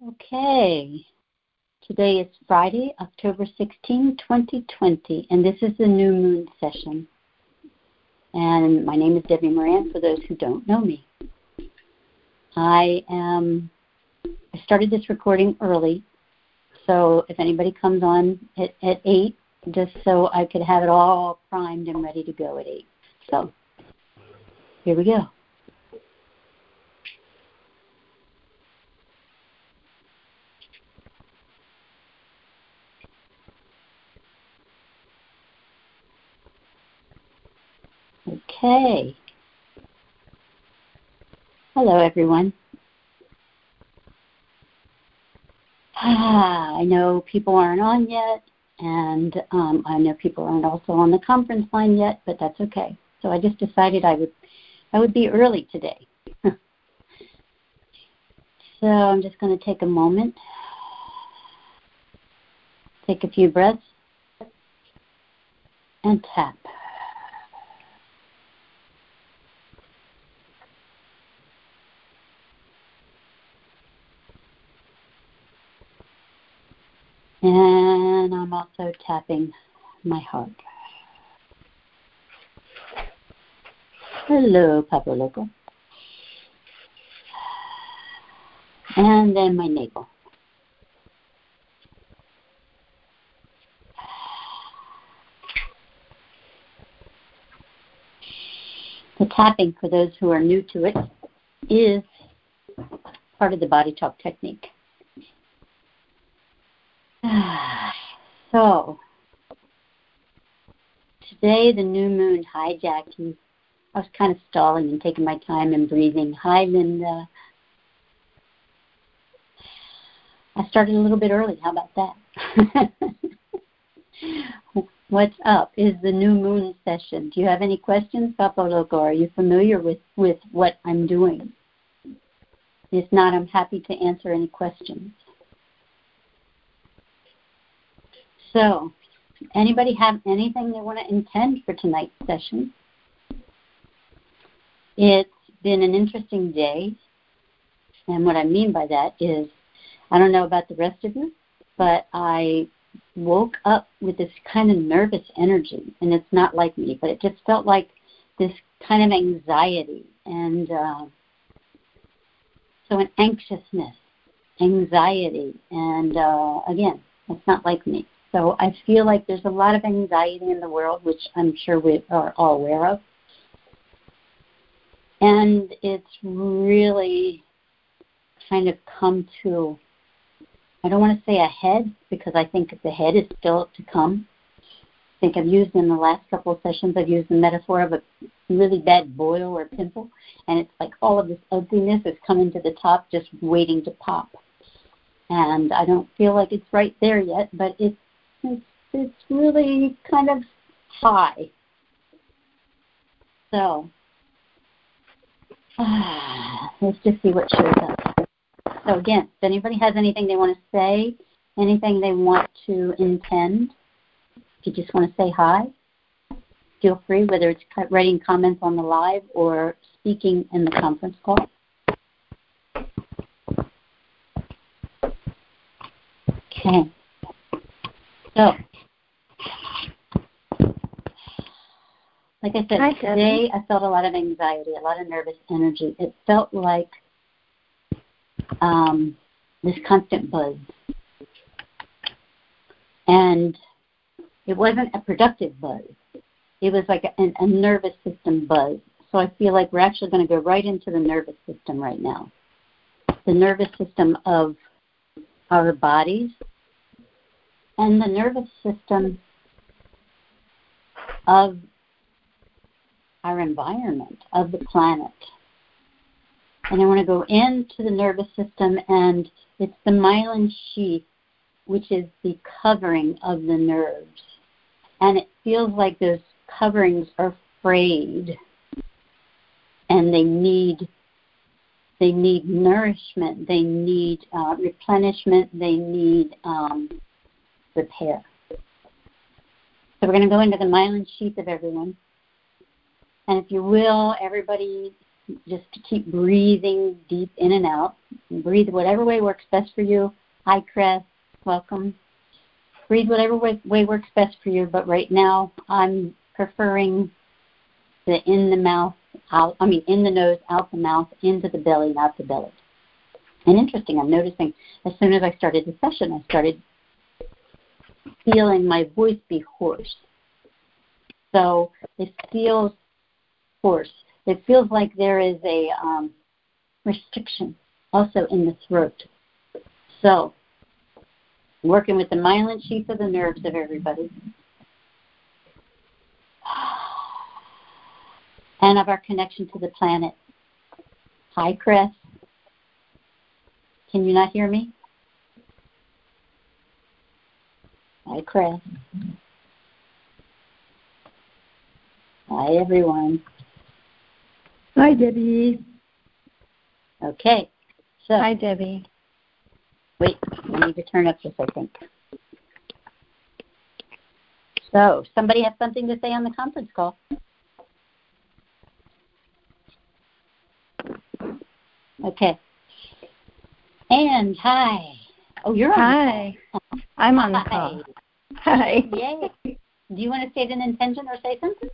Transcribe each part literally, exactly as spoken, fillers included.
Okay, today is Friday, October sixteenth, twenty twenty, and this is the new moon session. And my name is Debbie Moran, for those who don't know me. I am, I started this recording early, so if anybody comes on at, at eight, just so I could have it all primed and ready to go at eight. So, here we go. Okay. Hello, everyone. Ah, I know people aren't on yet, and um, I know people aren't also on the conference line yet, but that's okay. So I just decided I would, I would be early today. So I'm just going to take a moment, take a few breaths, and tap. And I'm also tapping my heart. Hello, Papa Loco. And then my navel. The tapping, for those who are new to it, is part of the body talk technique. So, today the new moon, hi Jackie. I was kind of stalling and taking my time and breathing. Hi Linda. I started a little bit early, how about that? What's up is the new moon session. Do you have any questions, Papa Loco? Are you familiar with, with what I'm doing? If not, I'm happy to answer any questions. So, anybody have anything they want to intend for tonight's session? It's been an interesting day, and what I mean by that is, I don't know about the rest of you, but I woke up with this kind of nervous energy, and it's not like me, but it just felt like this kind of anxiety, and uh, so an anxiousness, anxiety, and uh, again, it's not like me. So I feel like there's a lot of anxiety in the world, which I'm sure we are all aware of. And it's really kind of come to, I don't want to say a head, because I think the head is still to come. I think I've used in the last couple of sessions, I've used the metaphor of a really bad boil or pimple. And it's like all of this ugliness is coming to the top, just waiting to pop. And I don't feel like it's right there yet, but it's It's, it's really kind of high. So, ah, let's just see what shows up. So again, if anybody has anything they want to say, anything they want to intend, if you just want to say hi, feel free, whether it's writing comments on the live or speaking in the conference call. Okay. So, like I said, Hi, today I felt a lot of anxiety, a lot of nervous energy. It felt like um, this constant buzz. And it wasn't a productive buzz. It was like a, a nervous system buzz. So I feel like we're actually going to go right into the nervous system right now. The nervous system of our bodies, and the nervous system of our environment, of the planet. And I want to go into the nervous system, and it's the myelin sheath, which is the covering of the nerves. And it feels like those coverings are frayed, and they need they need nourishment, they need uh, replenishment, they need um, repair. So we're going to go into the myelin sheath of everyone. And if you will, everybody just to keep breathing deep in and out. Breathe whatever way works best for you. Hi, Chris. Welcome. Breathe whatever way, way works best for you, but right now I'm preferring the in the mouth, out, I mean in the nose, out the mouth, into the belly, not the belly. And interesting, I'm noticing as soon as I started the session, I started feeling my voice be hoarse. So it feels hoarse. It feels like there is a um, restriction also in the throat. So working with the myelin sheath of the nerves of everybody. And of our connection to the planet. Hi, Chris. Can you not hear me? Hi, Chris. Hi, everyone. Hi, Debbie. Okay. So, Hi, Debbie. Wait, I need to turn up this, I think. So, somebody has something to say on the conference call. Okay. And hi. Oh, you're on hi. the call. I'm on the hi. call. Hi. Yay. Do you want to state an intention or say something?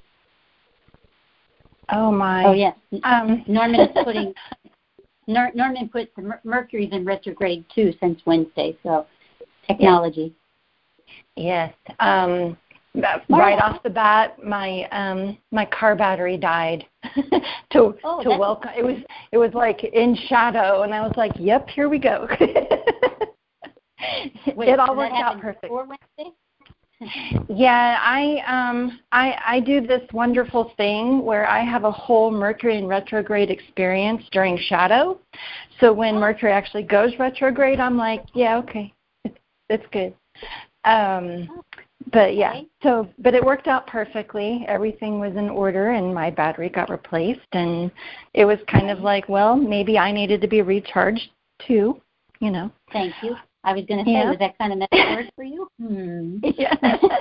Oh, my. Oh, yes. Um. Norman is putting, Nor, Norman put the Mercury's in retrograde, too, since Wednesday, so technology. Yes. Um, right off the bat, my um, my car battery died. to oh, to welcome, it was it was like in shadow, and I was like, "Yep, here we go." Wait, it all so worked out perfect. Before Wednesday? Yeah, I um I I do this wonderful thing where I have a whole Mercury in retrograde experience during shadow. So when Mercury actually goes retrograde, I'm like, yeah, okay, it's it's good. Um, but yeah, so but it worked out perfectly. Everything was in order, and my battery got replaced, and it was kind of like, well, maybe I needed to be recharged too, you know. Thank you. I was going to say, yeah. Was that kind of metaphor for you? Hmm. Yeah.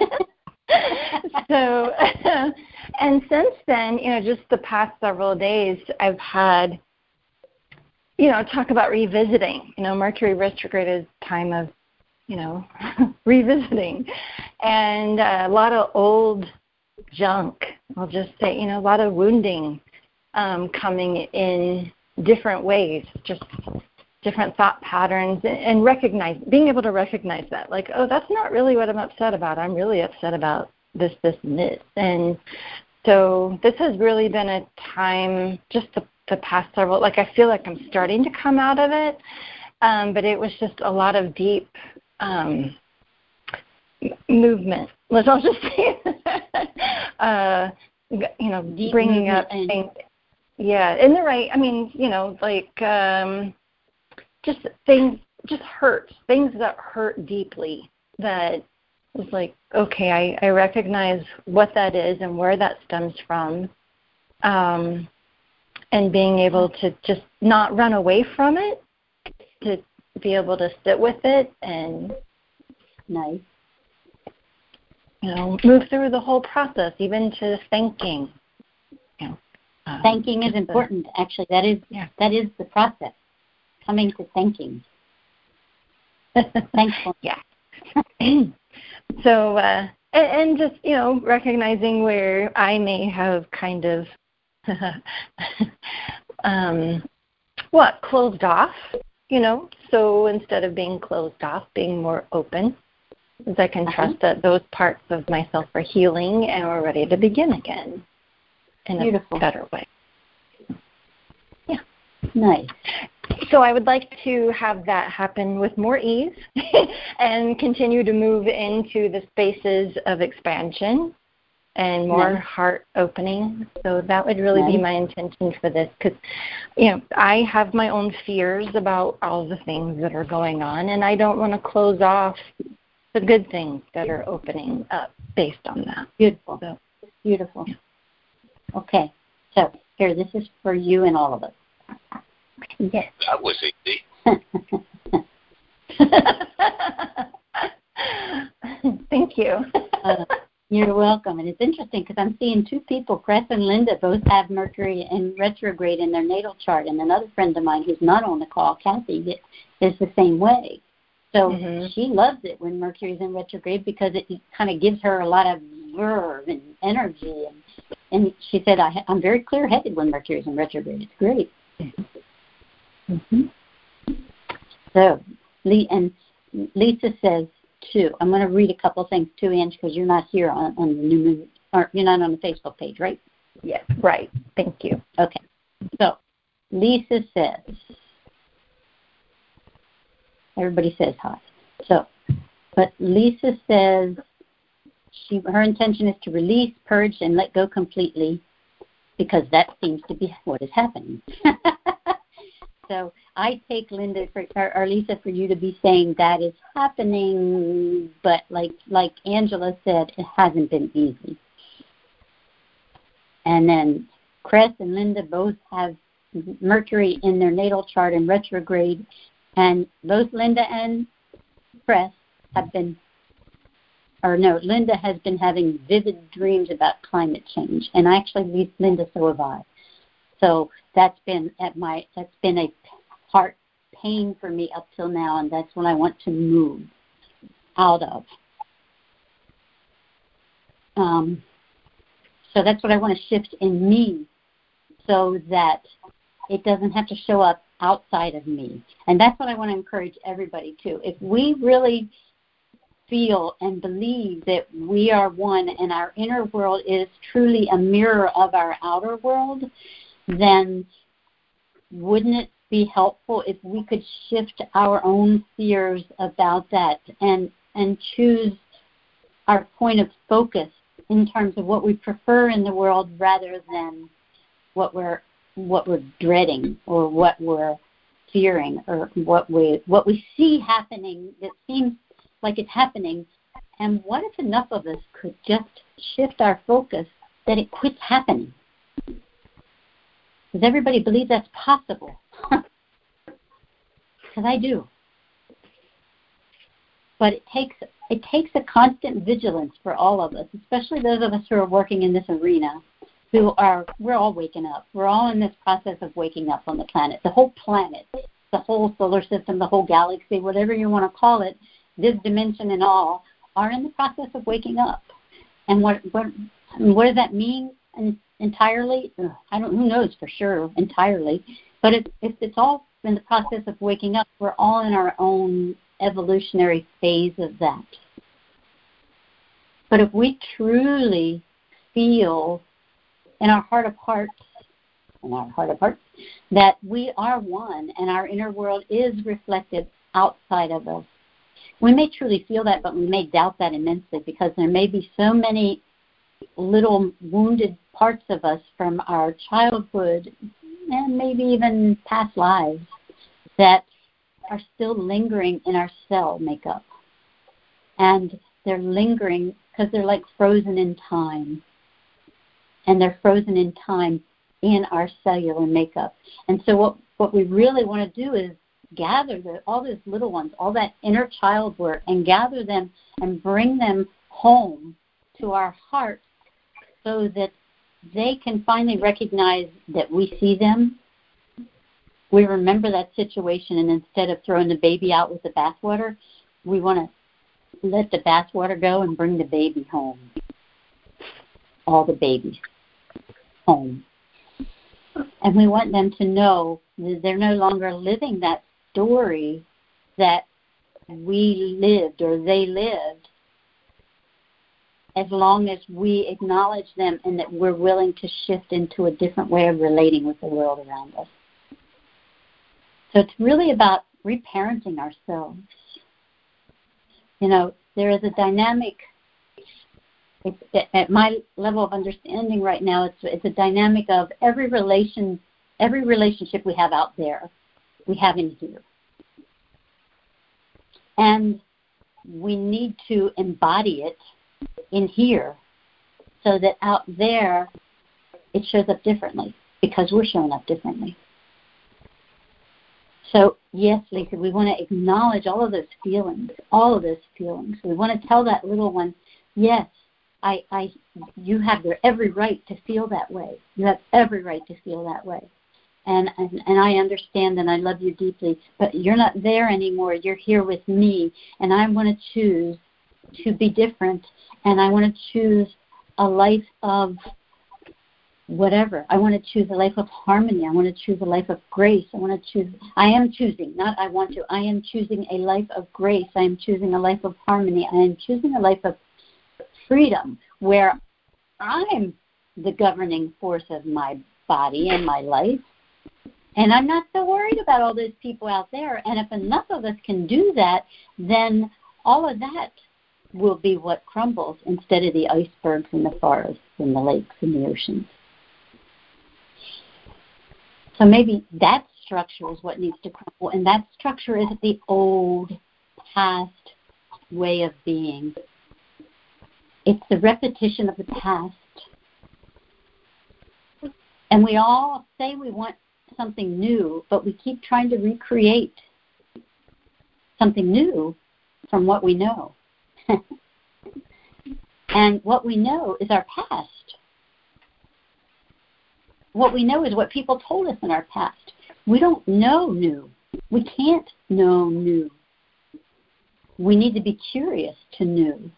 so, and since then, you know, just the past several days, I've had, you know, talk about revisiting. You know, Mercury retrograde is time of, you know, revisiting. And uh, a lot of old junk, I'll just say, you know, a lot of wounding um, coming in different ways, just different thought patterns, and recognize, being able to recognize that, like, oh, that's not really what I'm upset about. I'm really upset about this, this, and this. And so this has really been a time, just the, the past several, like I feel like I'm starting to come out of it, um, but it was just a lot of deep um, movement. Let's all just say, uh, you know, deep bringing up things. Yeah, in the right, I mean, you know, like, um, just things, just hurts, things that hurt deeply, that was like, okay, I, I recognize what that is and where that stems from, um, and being able to just not run away from it, to be able to sit with it and, nice, you know, move through the whole process, even to thanking. You know, um, thanking is important. The, Actually, that is yeah. that is the process. Coming to thanking. Thankful. Yeah. so, uh, and, and just, you know, recognizing where I may have kind of, um, what, closed off, you know, so instead of being closed off, being more open, as I can uh-huh. trust that those parts of myself are healing and we're ready to begin again in Beautiful. a better way. Yeah. Nice. So I would like to have that happen with more ease and continue to move into the spaces of expansion and more nice. Heart opening. So that would really nice. Be my intention for this, because, you know, I have my own fears about all the things that are going on, and I don't want to close off the good things that are opening up based on that. Beautiful. So, Beautiful. Yeah. Okay. So here, this is for you and all of us. Yes. That was easy. Thank you. uh, You're welcome. And it's interesting because I'm seeing two people, Chris and Linda, both have Mercury in retrograde in their natal chart. And another friend of mine who's not on the call, Kathy, is the same way. So mm-hmm. she loves it when Mercury's in retrograde because it kind of gives her a lot of verve and energy. And, and she said, I, I'm very clear-headed when Mercury's in retrograde. It's great. Mm-hmm. So, and Lisa says, too, I'm going to read a couple things, too, Ange, because you're not here on, on the new moon, or you're not on the Facebook page, right? Yes, right. Thank you. Okay. So, Lisa says, everybody says hi. So, but Lisa says she her intention is to release, purge, and let go completely because that seems to be what is happening. So I take Linda for, or, or Lisa for you to be saying that is happening, but like like Angela said, it hasn't been easy. And then Chris and Linda both have Mercury in their natal chart in retrograde, and both Linda and Chris have been, or no, Linda has been having vivid dreams about climate change, and actually, Linda, so have I. So that's been at my that's been a heart pain for me up till now, and that's what I want to move out of. Um, so that's what I want to shift in me, so that it doesn't have to show up outside of me. And that's what I want to encourage everybody to. If we really feel and believe that we are one and our inner world is truly a mirror of our outer world, then wouldn't it be helpful if we could shift our own fears about that and and choose our point of focus in terms of what we prefer in the world rather than what we're what we're dreading or what we're fearing or what we what we see happening that seems like it's happening. And what if enough of us could just shift our focus that it quits happening? Does everybody believe that's possible? Because I do. But it takes it takes a constant vigilance for all of us, especially those of us who are working in this arena, who are, we're all waking up. We're all in this process of waking up on the planet. The whole planet, the whole solar system, the whole galaxy, whatever you want to call it, this dimension and all, are in the process of waking up. And what what, what does that mean? And entirely, I don't, who knows for sure entirely, but if, if it's all in the process of waking up, we're all in our own evolutionary phase of that. But if we truly feel in our heart of hearts, in our heart of hearts, that we are one and our inner world is reflected outside of us, we may truly feel that, but we may doubt that immensely because there may be so many little wounded parts of us from our childhood and maybe even past lives that are still lingering in our cell makeup. And they're lingering because they're like frozen in time. And they're frozen in time in our cellular makeup. And so what, what we really want to do is gather the, all those little ones, all that inner child work, and gather them and bring them home to our hearts so that they can finally recognize that we see them. We remember that situation, and instead of throwing the baby out with the bathwater, we want to let the bathwater go and bring the baby home. All the babies home. And we want them to know that they're no longer living that story that we lived or they lived, as long as we acknowledge them and that we're willing to shift into a different way of relating with the world around us. So it's really about reparenting ourselves. You know, there is a dynamic, it's, at my level of understanding right now, it's, it's a dynamic of every relation, every relationship we have out there, we have in here. And we need to embody it in here so that out there it shows up differently because we're showing up differently. So, yes, Lisa, we want to acknowledge all of those feelings, all of those feelings. We want to tell that little one, yes, I, I, you have your every right to feel that way. You have every right to feel that way. And, and and I understand and I love you deeply, but you're not there anymore. You're here with me, and I want to choose to be different, and I want to choose a life of whatever. I want to choose a life of harmony. I want to choose a life of grace. I want to choose, I am choosing, not I want to, I am choosing a life of grace. I am choosing a life of harmony. I am choosing a life of freedom where I'm the governing force of my body and my life. And I'm not so worried about all those people out there. And if enough of us can do that, then all of that will be what crumbles instead of the icebergs and the forests and the lakes and the oceans. So maybe that structure is what needs to crumble. And that structure is the old, past way of being. It's the repetition of the past. And we all say we want something new, but we keep trying to recreate something new from what we know. And what we know is our past. What we know is what people told us in our past. We don't know new. We can't know new. We need to be curious to new.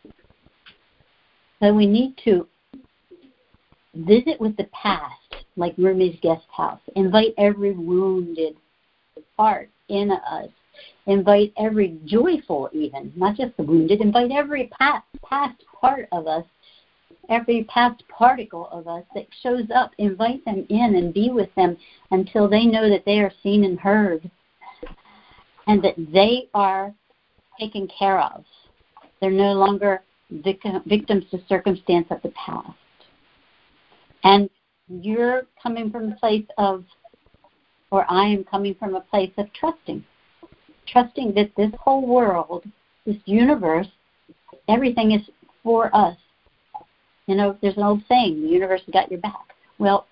So we need to visit with the past, like Rumi's guest house. Invite every wounded part in us. Invite every joyful even, not just the wounded. Invite every past, past part of us, every past particle of us that shows up. Invite them in and be with them until they know that they are seen and heard and that they are taken care of. They're no longer victim, victims to circumstance of the past. And you're coming from a place of, or I am coming from a place of trusting. Trusting that this whole world, this universe, everything is for us. You know, there's an old saying, the universe has got your back. Well,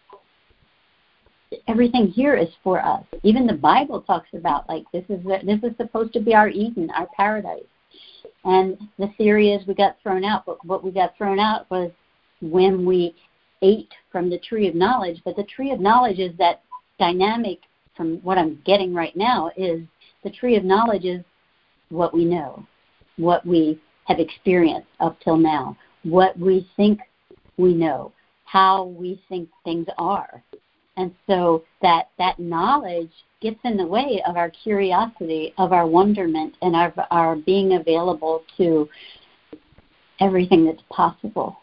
everything here is for us. Even the Bible talks about, like, this is this is supposed to be our Eden, our paradise. And the theory is we got thrown out, but what we got thrown out was when we ate from the tree of knowledge. But the tree of knowledge is that dynamic, from what I'm getting right now, is the tree of knowledge is what we know, what we have experienced up till now, what we think we know, how we think things are. And so that, that knowledge gets in the way of our curiosity, of our wonderment, and our, our being available to everything that's possible.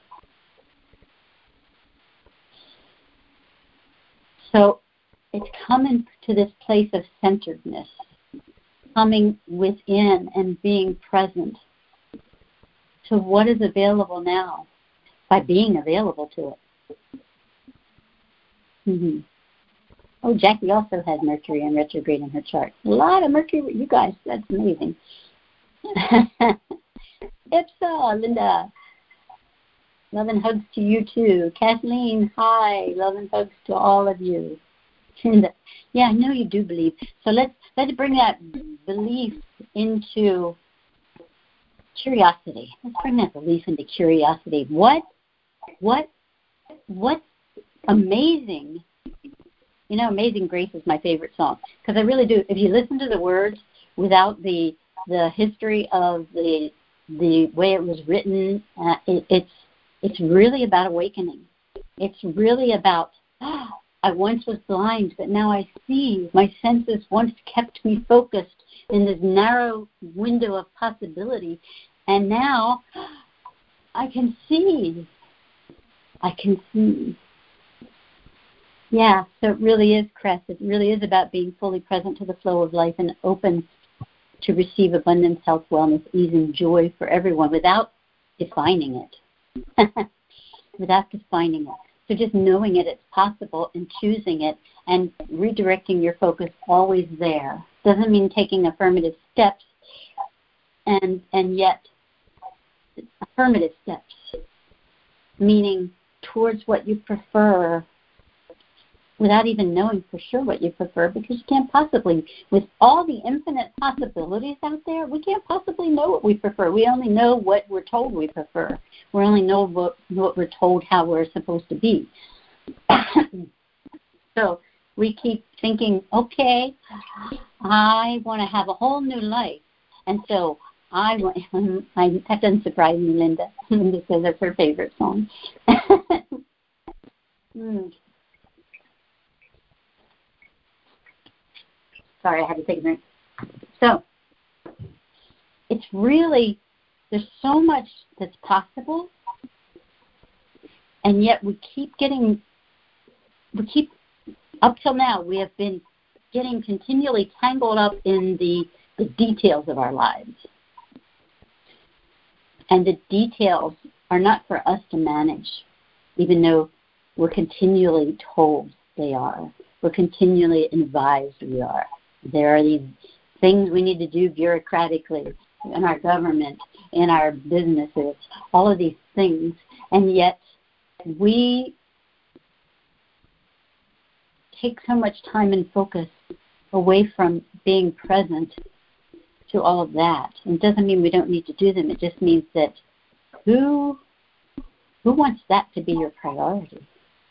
So it's coming to this place of centeredness, coming within and being present to what is available now by being available to it. Mm-hmm. Oh, Jackie also has Mercury in retrograde in her chart. A lot of Mercury, you guys, that's amazing. Ipsa, Linda, love and hugs to you too. Kathleen, hi, love and hugs to all of you. Yeah, I know you do believe. So let's let's bring that belief into curiosity. Let's bring that belief into curiosity. What, what, what's amazing? You know, Amazing Grace is my favorite song because I really do. If you listen to the words without the the history of the the way it was written, uh, it, it's it's really about awakening. It's really about, oh, I once was blind, but now I see. My senses once kept me focused in this narrow window of possibility, and now I can see. I can see. Yeah, so it really is, Cress. It really is about being fully present to the flow of life and open to receive abundance, health, wellness, ease, and joy for everyone without defining it. Without defining it. So just knowing it, it's possible, and choosing it and redirecting your focus always there. Doesn't mean taking affirmative steps, and and yet affirmative steps, meaning towards what you prefer without even knowing for sure what you prefer, because you can't possibly, with all the infinite possibilities out there, we can't possibly know what we prefer. We only know what we're told we prefer. We only know what, what we're told how we're supposed to be. So we keep thinking, okay, I want to have a whole new life. And so I want, I, that doesn't surprise me, Linda. Linda says that's her favorite song. mm. Sorry, I had to take a drink. So it's really, there's so much that's possible, and yet we keep getting, we keep, up till now, we have been getting continually tangled up in the, the details of our lives. And the details are not for us to manage, even though we're continually told they are. We're continually advised we are. There are these things we need to do bureaucratically in our government, in our businesses, all of these things. And yet we take so much time and focus away from being present to all of that. It doesn't mean we don't need to do them. It just means that who who wants that to be your priority?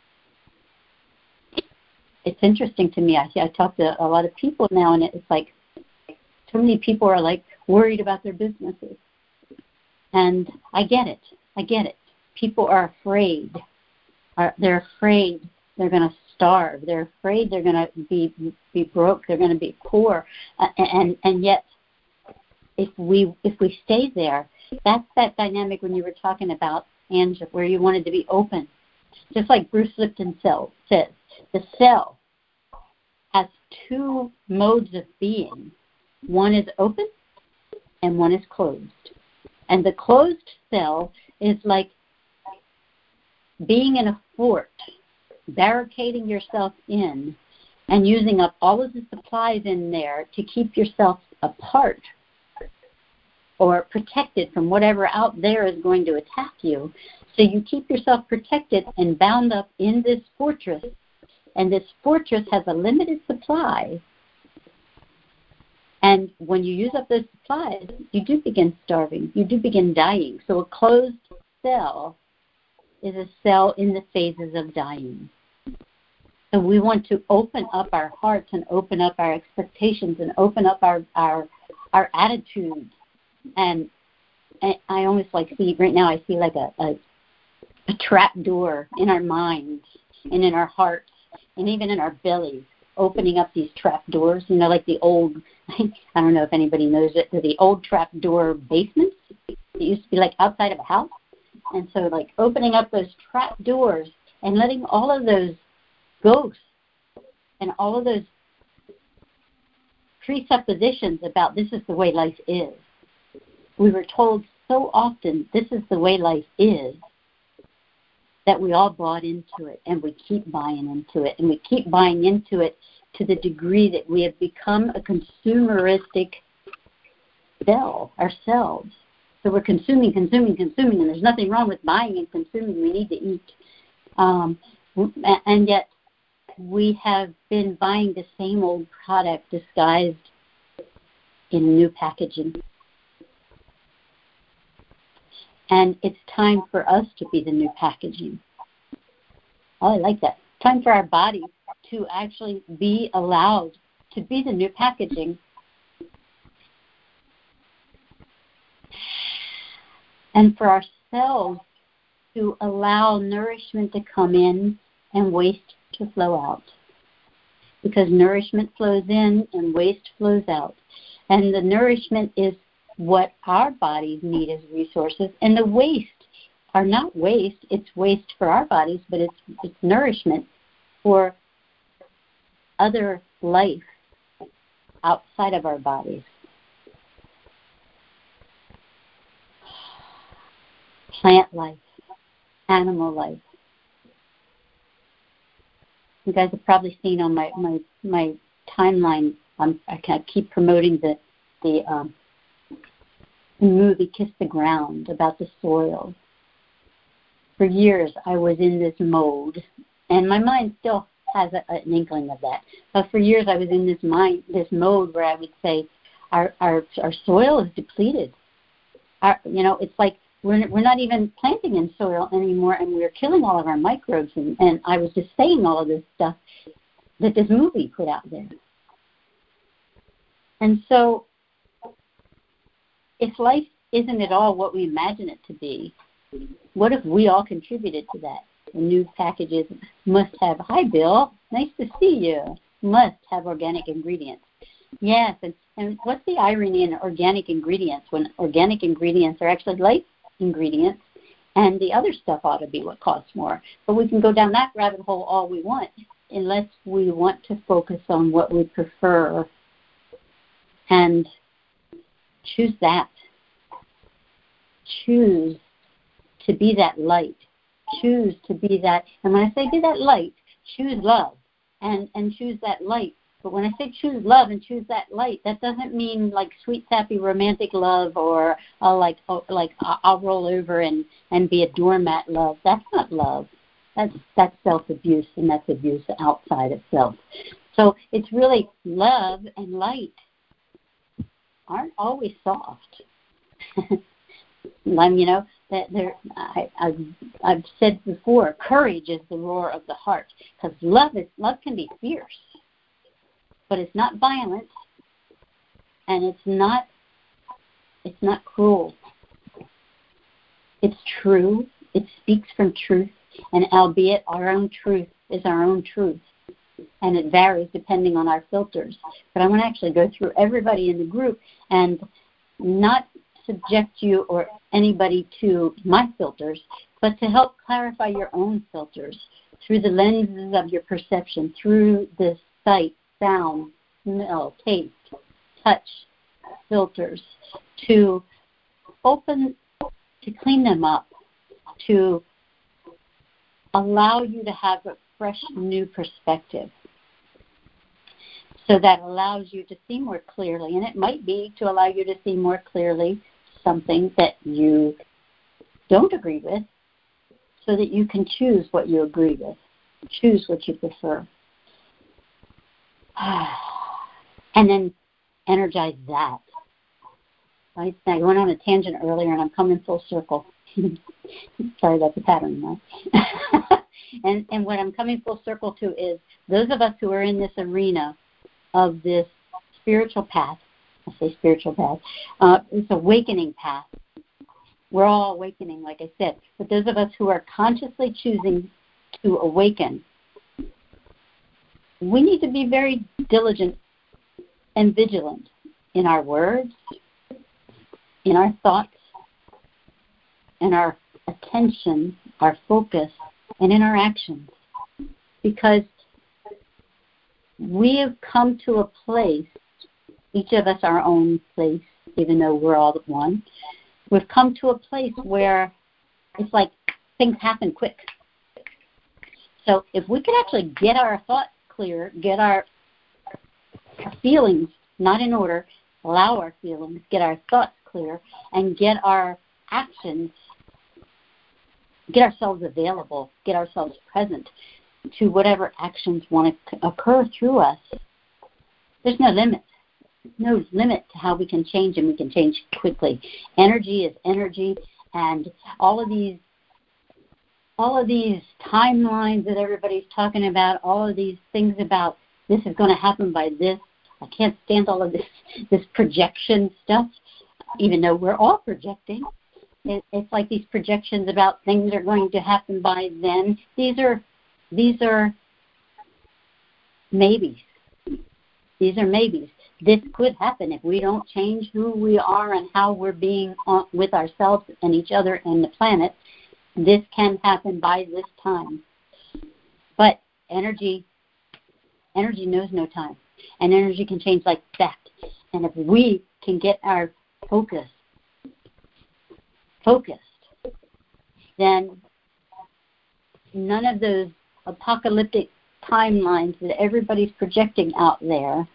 It's interesting to me. I, I talk to a lot of people now, and it's like so many people are like worried about their businesses. And I get it. I get it. People are afraid. Are, they're afraid they're going to starve. They're afraid they're going to be be broke. They're going to be poor. Uh, and and yet, if we if we stay there, that's that dynamic when you were talking about, Angela, where you wanted to be open. Just like Bruce Lipton says, the cell has two modes of being. One is open and one is closed. And the closed cell is like being in a fort, barricading yourself in and using up all of the supplies in there to keep yourself apart or protected from whatever out there is going to attack you. So you keep yourself protected and bound up in this fortress, and this fortress has a limited supply. And when you use up those supplies, you do begin starving. You do begin dying. So a closed cell is a cell in the phases of dying. So we want to open up our hearts and open up our expectations and open up our our, our attitudes. And, and I almost like see, right now I see like a, a, a trap door in our minds and in our hearts and even in our bellies, opening up these trap doors, you know, like the old, I don't know if anybody knows it, the old trap door basements. It used to be like outside of a house. And so like opening up those trap doors and letting all of those ghosts and all of those presuppositions about this is the way life is. We were told so often this is the way life is that we all bought into it, and we keep buying into it, and we keep buying into it to the degree that we have become a consumeristic cell ourselves. So we're consuming, consuming, consuming, and there's nothing wrong with buying and consuming. We need to eat. Um, and yet we have been buying the same old product disguised in new packaging. And it's time for us to be the new packaging. Oh, I like that. Time for our body to actually be allowed to be the new packaging. And for ourselves to allow nourishment to come in and waste to flow out. Because nourishment flows in and waste flows out. And the nourishment is what our bodies need as resources, and the waste are not waste. It's waste for our bodies, but it's, it's nourishment for other life outside of our bodies. Plant life, animal life. You guys have probably seen on my my, my timeline, um, I keep promoting the the um, movie Kiss the Ground about the soil. For years I was in this mode, and my mind still has a, an inkling of that. But for years I was in this mind, this mode where I would say, our our, our soil is depleted. Our, you know, it's like we're we're not even planting in soil anymore, and we're killing all of our microbes. And, and I was just saying all of this stuff that this movie put out there. And so, if life isn't at all what we imagine it to be, what if we all contributed to that? The news packages must have, hi Bill, nice to see you, must have organic ingredients. Yes, and, and what's the irony in organic ingredients when organic ingredients are actually life ingredients, and the other stuff ought to be what costs more? But we can go down that rabbit hole all we want, unless we want to focus on what we prefer and choose that. Choose to be that light. Choose to be that, and when I say be that light, choose love and, and choose that light. But when I say choose love and choose that light, that doesn't mean like sweet, sappy, romantic love or uh, like oh, like I'll roll over and, and be a doormat love. That's not love. That's that's self-abuse, and that's abuse outside of self. So it's really love and light aren't always soft. You know, that there, I, I've, I've said before, courage is the roar of the heart, because love is love can be fierce, but it's not violent, and it's not it's not cruel. It's true. It speaks from truth, and albeit our own truth is our own truth, and it varies depending on our filters. But I want to actually go through everybody in the group and not subject you or anybody to my filters, but to help clarify your own filters through the lenses of your perception, through the sight, sound, smell, taste, touch filters, to open, to clean them up, to allow you to have a fresh new perspective. So that allows you to see more clearly, and it might be to allow you to see more clearly something that you don't agree with, so that you can choose what you agree with, choose what you prefer. And then energize that. Right? I went on a tangent earlier, and I'm coming full circle. Sorry about the pattern, though. and, and what I'm coming full circle to is those of us who are in this arena of this spiritual path, I say spiritual path, uh, this awakening path. We're all awakening, like I said. But those of us who are consciously choosing to awaken, we need to be very diligent and vigilant in our words, in our thoughts, in our attention, our focus, and in our actions. Because we have come to a place, each of us our own place, even though we're all one, we've come to a place where it's like things happen quick. So if we could actually get our thoughts clear, get our feelings not in order, allow our feelings, get our thoughts clear, and get our actions, get ourselves available, get ourselves present to whatever actions want to occur through us, there's no limit. No limit to how we can change, and we can change quickly. Energy is energy, and all of these all of these timelines that everybody's talking about, all of these things about this is going to happen by this. I can't stand all of this this projection stuff, even though we're all projecting. It, it's like these projections about things are going to happen by then. These are these are maybes. These are maybes. This could happen if we don't change who we are and how we're being on, with ourselves and each other and the planet. This can happen by this time. But energy, energy knows no time. And energy can change like that. And if we can get our focus focused, then none of those apocalyptic timelines that everybody's projecting out there,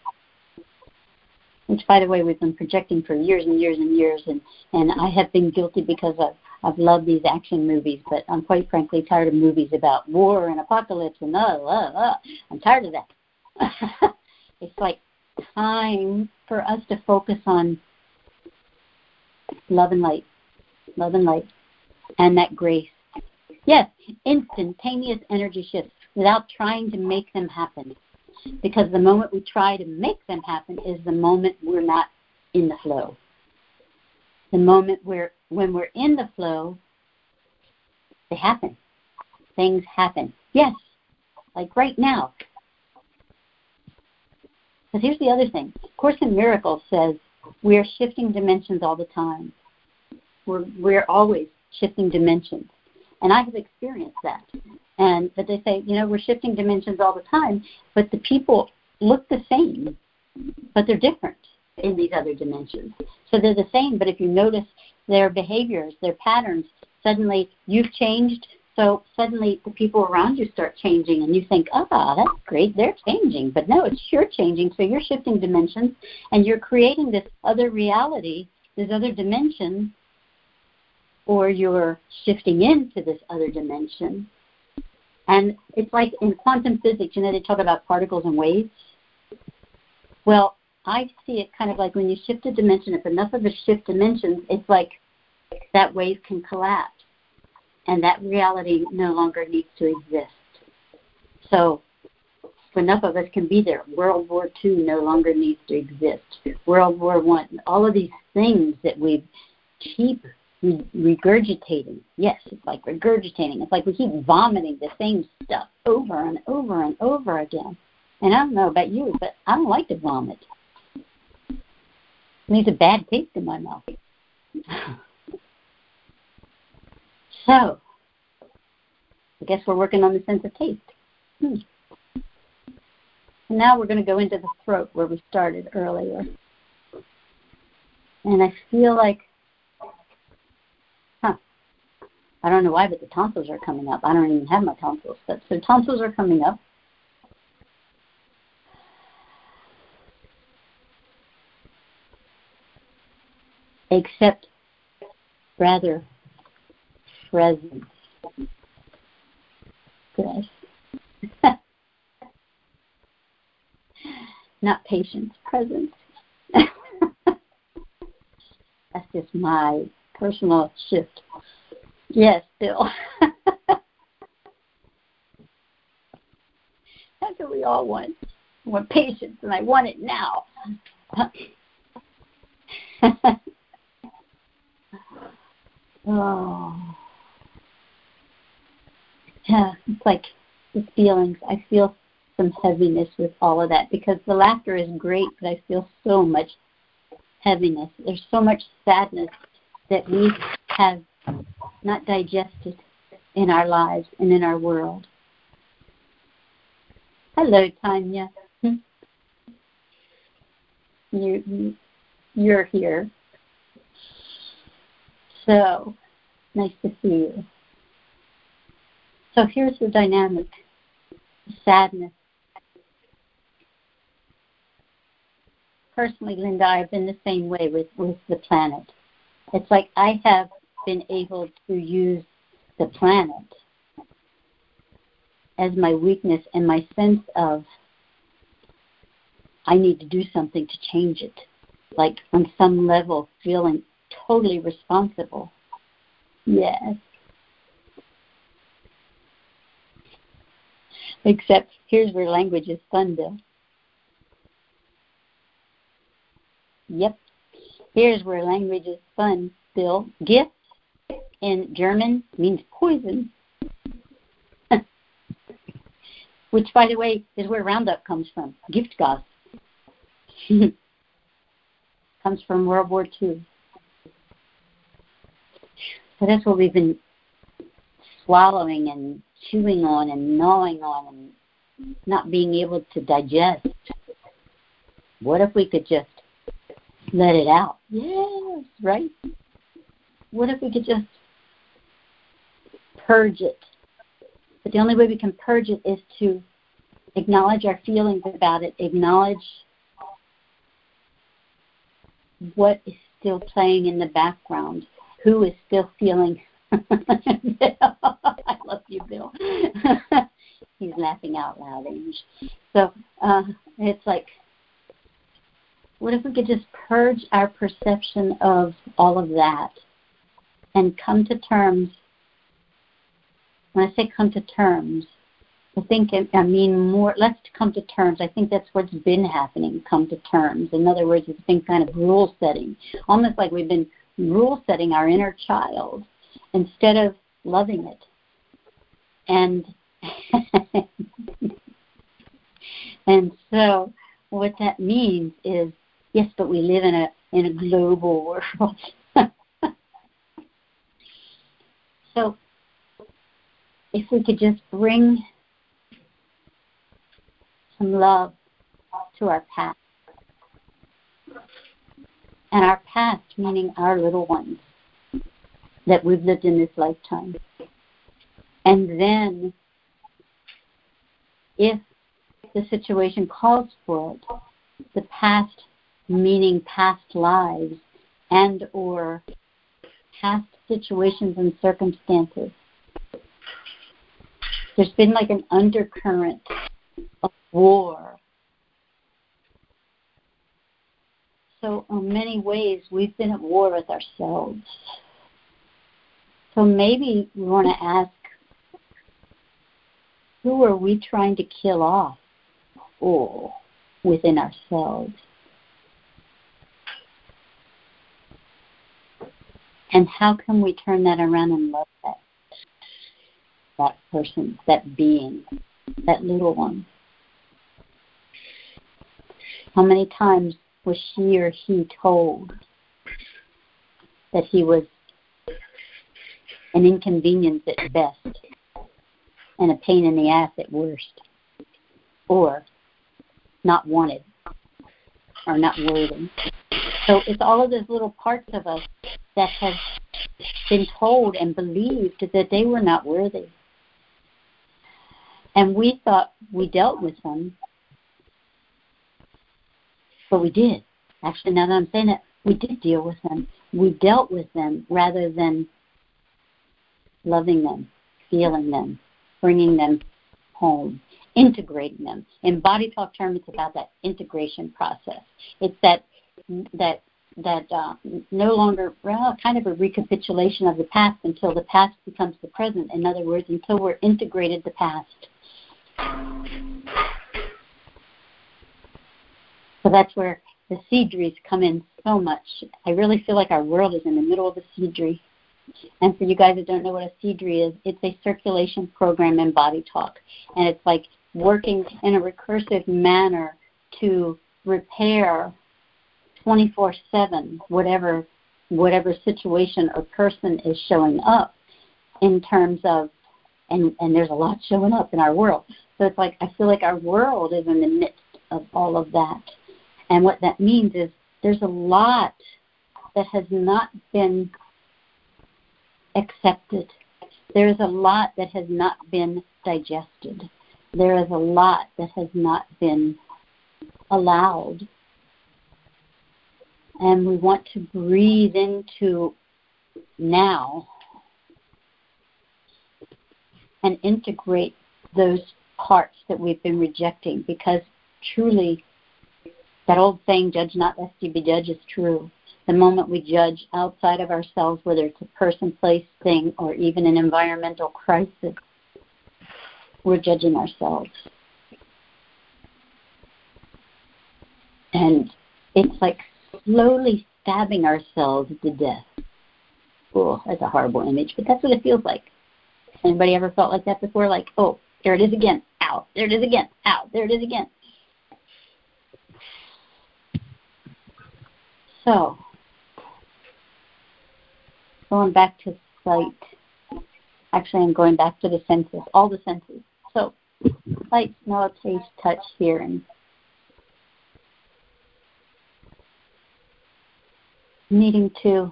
which, by the way, we've been projecting for years and years and years, and, and I have been guilty because I've, I've loved these action movies, but I'm quite frankly tired of movies about war and apocalypse and uh, uh, uh. I'm tired of that. It's like time for us to focus on love and light, love and light, and that grace. Yes, instantaneous energy shifts without trying to make them happen. Because the moment we try to make them happen is the moment we're not in the flow. The moment we're, when we're in the flow, they happen. Things happen. Yes, like right now. Because here's the other thing. Course in Miracles says we're shifting dimensions all the time. We're, we're always shifting dimensions. And I have experienced that. And but they say, you know, we're shifting dimensions all the time, but the people look the same, but they're different in these other dimensions. So they're the same, but if you notice their behaviors, their patterns, suddenly you've changed, so suddenly the people around you start changing, and you think, ah, that's great, they're changing. But no, it's you're changing, so you're shifting dimensions, and you're creating this other reality, this other dimension, or you're shifting into this other dimension. And it's like in quantum physics, you know, they talk about particles and waves. Well, I see it kind of like when you shift a dimension, if enough of us shift dimensions, it's like that wave can collapse. And that reality no longer needs to exist. So if enough of us can be there, World War Two no longer needs to exist. World War One, all of these things that we keep regurgitating. Yes, it's like regurgitating. It's like we keep vomiting the same stuff over and over and over again. And I don't know about you, but I don't like to vomit. It leaves a bad taste in my mouth. So, I guess we're working on the sense of taste. Hmm. And now we're going to go into the throat where we started earlier. And I feel like I don't know why, but the tonsils are coming up. I don't even have my tonsils. But so tonsils are coming up. Except, rather, presence. Good. Not patience, presence. That's just my personal shift. Yes, Bill. That's what we all want. We want patience, and I want it now. Oh. Yeah, it's like the feelings. I feel some heaviness with all of that because the laughter is great, but I feel so much heaviness. There's so much sadness that we have not digested in our lives and in our world. Hello, Tanya. You, you're here. So, nice to see you. So here's the dynamic. Sadness. Personally, Linda, I've been the same way with, with the planet. It's like I have been able to use the planet as my weakness and my sense of I need to do something to change it. Like on some level feeling totally responsible. Yes. Except here's where language is fun, Bill. Yep. Here's where language is fun, Bill. Gift in German means poison. Which, by the way, is where Roundup comes from. Giftgas. Comes from World War Two. So that's what we've been swallowing and chewing on and gnawing on and not being able to digest. What if we could just let it out? Yes, right? What if we could just purge it? But the only way we can purge it is to acknowledge our feelings about it, acknowledge what is still playing in the background, who is still feeling I love you, Bill. He's laughing out loud, Ange. So uh, it's like, what if we could just purge our perception of all of that and come to terms? When I say come to terms, I think I mean more, let's come to terms. I think that's what's been happening, come to terms. In other words, it's been kind of rule setting, almost like we've been rule setting our inner child instead of loving it. And and so what that means is, yes, but we live in a in a global world. So if we could just bring some love to our past. And our past, meaning our little ones that we've lived in this lifetime. And then, if the situation calls for it, the past, meaning past lives and or past situations and circumstances. There's been like an undercurrent of war. So in many ways, we've been at war with ourselves. So maybe we want to ask, who are we trying to kill off oh, within ourselves? And how can we turn that around and love that, that person, that being, that little one? How many times was she or he told that he was an inconvenience at best and a pain in the ass at worst, or not wanted or not worthy? So it's all of those little parts of us that have been told and believed that they were not worthy. And we thought we dealt with them, but we did. Actually, now that I'm saying it, we did deal with them. We dealt with them rather than loving them, feeling them, bringing them home, integrating them. In Body Talk terms, it's about that integration process. It's that that that uh, no longer, well, kind of a recapitulation of the past until the past becomes the present. In other words, until we're integrated the past. So that's where the seedries come in so much. I really feel like our world is in the middle of a seedry. And for you guys that don't know what a seedry is, it's a circulation program in Body Talk. And it's like working in a recursive manner to repair twenty-four seven whatever whatever situation or person is showing up in terms of, and, and there's a lot showing up in our world. So it's like I feel like our world is in the midst of all of that. And what that means is there's a lot that has not been accepted. There is a lot that has not been digested. There is a lot that has not been allowed. And we want to breathe into now and integrate those parts that we've been rejecting, because truly that old saying, judge not lest you be judged, is true. The moment we judge outside of ourselves, whether it's a person, place, thing, or even an environmental crisis, we're judging ourselves. And it's like slowly stabbing ourselves to death. Oh, that's a horrible image, but that's what it feels like. Anybody ever felt like that before? Like, oh, there it is again. Ow. There it is again. Ow. There it is again. So, going back to sight. Actually, I'm going back to the senses, all the senses. So, sight, smell, taste, touch, hearing. Needing to,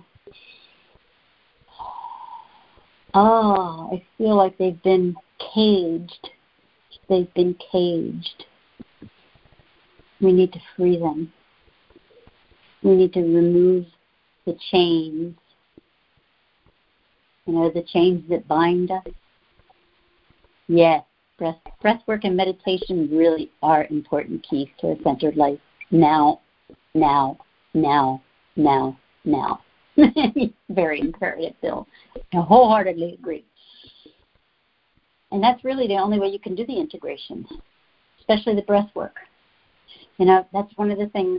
oh, I feel like they've been caged. They've been caged. We need to free them. We need to remove the chains You know, the chains that bind us. Yes, breath, breath work and meditation really are important keys to a centered life. Now, now, now, now, now. Very imperative, Bill. I wholeheartedly agree. And that's really the only way you can do the integration, especially the breath work. You know, that's one of the things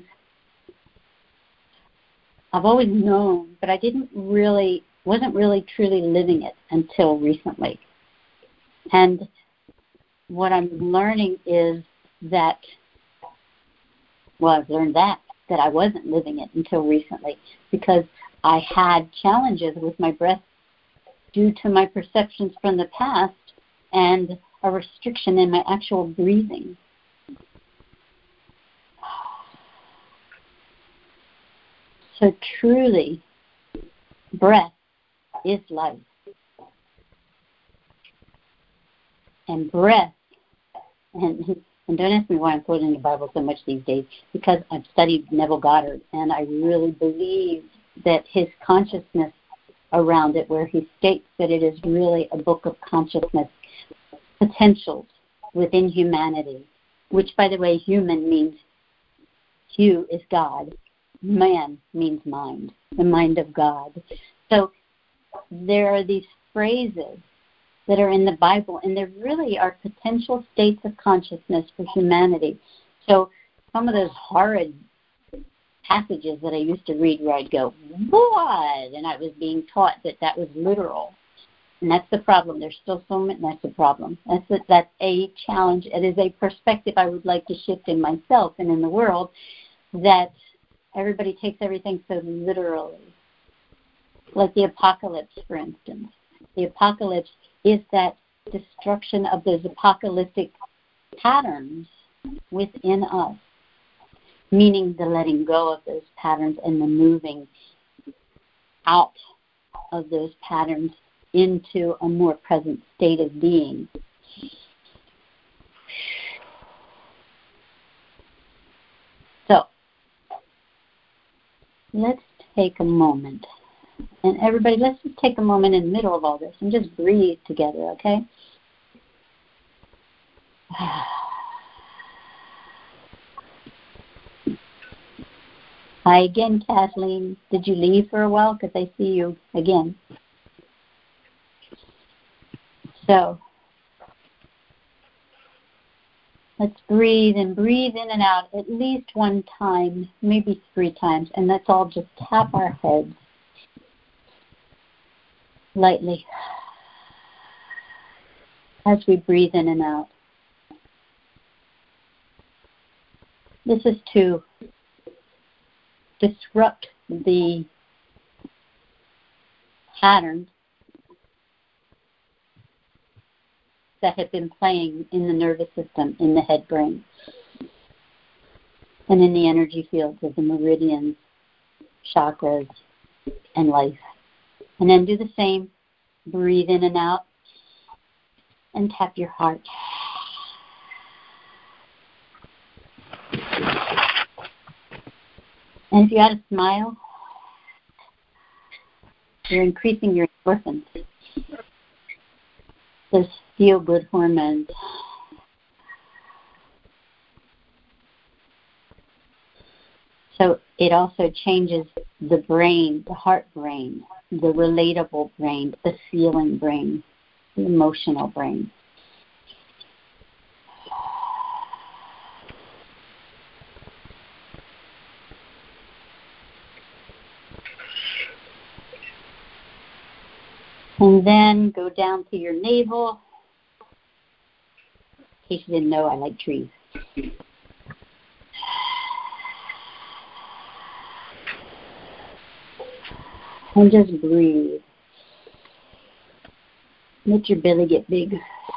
I've always known, but I didn't really, wasn't really truly living it until recently. And what I'm learning is that, well, I've learned that, that I wasn't living it until recently because I had challenges with my breath due to my perceptions from the past and a restriction in my actual breathing. So truly, breath is life. And breath, and, and don't ask me why I'm quoting the Bible so much these days, because I've studied Neville Goddard, and I really believe that his consciousness around it, where he states that it is really a book of consciousness, potentials within humanity, which, by the way, human means Hu is God. Man means mind, the mind of God. So there are these phrases that are in the Bible, and there really are potential states of consciousness for humanity. So some of those horrid passages that I used to read where I'd go, what? And I was being taught that that was literal. And that's the problem. There's still so many, that's the problem. That's a, that's a challenge. It is a perspective I would like to shift in myself and in the world, that everybody takes everything so literally. Like the apocalypse, for instance. The apocalypse is that destruction of those apocalyptic patterns within us, meaning the letting go of those patterns and the moving out of those patterns into a more present state of being. So, let's take a moment. And everybody, let's just take a moment in the middle of all this and just breathe together, okay? Hi again, Kathleen. Did you leave for a while? Because I see you again. So, let's breathe and breathe in and out at least one time, maybe three times. And let's all just tap our heads lightly as we breathe in and out. This is to disrupt the patterns that have been playing in the nervous system, in the head brain, and in the energy fields of the meridians, chakras, and life. And then do the same. Breathe in and out and tap your heart. And if you add a smile, you're increasing your endorphins, those feel-good hormones. So it also changes the brain, the heart brain, the relatable brain, the feeling brain, the emotional brain. And then go down to your navel. In case you didn't know, I like trees. And just breathe. Let your belly get big.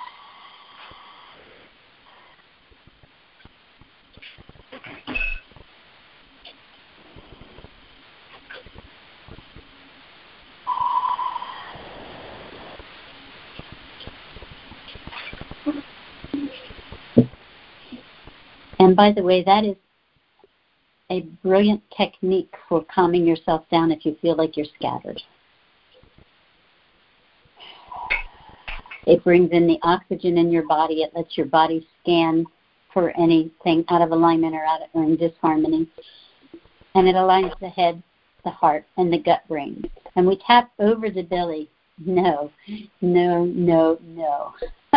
And by the way, that is a brilliant technique for calming yourself down if you feel like you're scattered. It brings in the oxygen in your body. It lets your body scan for anything out of alignment or out of, or in disharmony. And it aligns the head, the heart, and the gut brain. And we tap over the belly. No, no, no, no.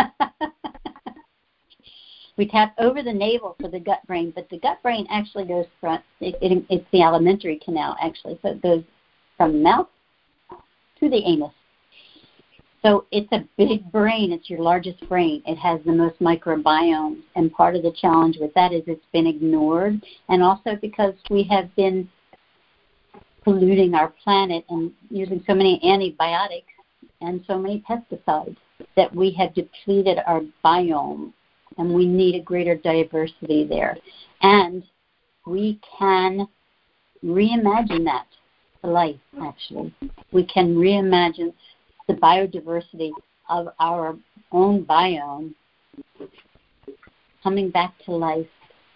We tap over the navel for the gut brain, but the gut brain actually goes from, it, it, it's the alimentary canal, actually. So it goes from the mouth to the anus. So it's a big brain. It's your largest brain. It has the most microbiome. And part of the challenge with that is it's been ignored. And also because we have been polluting our planet and using so many antibiotics and so many pesticides that we have depleted our biome. And we need a greater diversity there. And we can reimagine that to life, actually. We can reimagine the biodiversity of our own biome coming back to life.